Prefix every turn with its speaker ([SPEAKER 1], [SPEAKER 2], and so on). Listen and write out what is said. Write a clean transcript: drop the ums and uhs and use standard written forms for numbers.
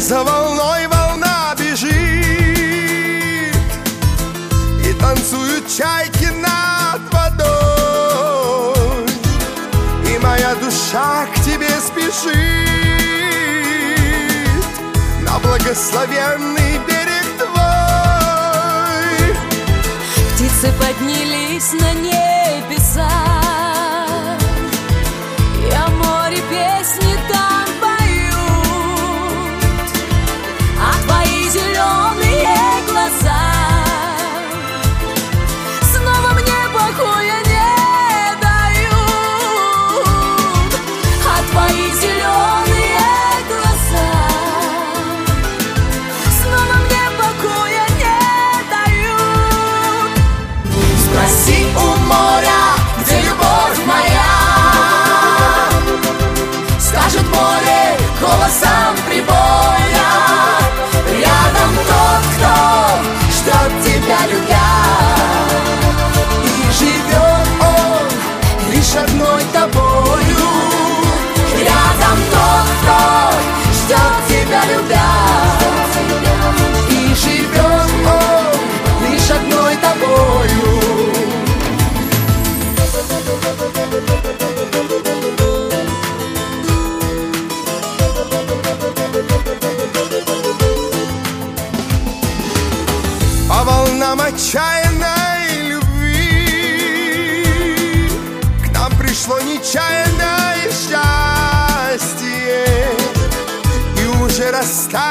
[SPEAKER 1] за волной волна бежит, и танцуют чайки над водой, и моя душа к тебе спешит на благословенный берег твой.
[SPEAKER 2] Птицы поднялись на небеса, и о море песни там поют, а твои зеленые глаза снова мне покоя не дают, а твои зеленые глаза снова мне покоя не дают. Спроси у моря, где любовь моя, скажет море голосом прибоя. Рядом тот, кто ждет тебя, любя, и живет он лишь одной тобою. Рядом тот, кто ждет тебя, любя, и живет он лишь одной тобою.
[SPEAKER 1] По волнам отчаянной любви к нам пришло нечаянное счастье, и уже растает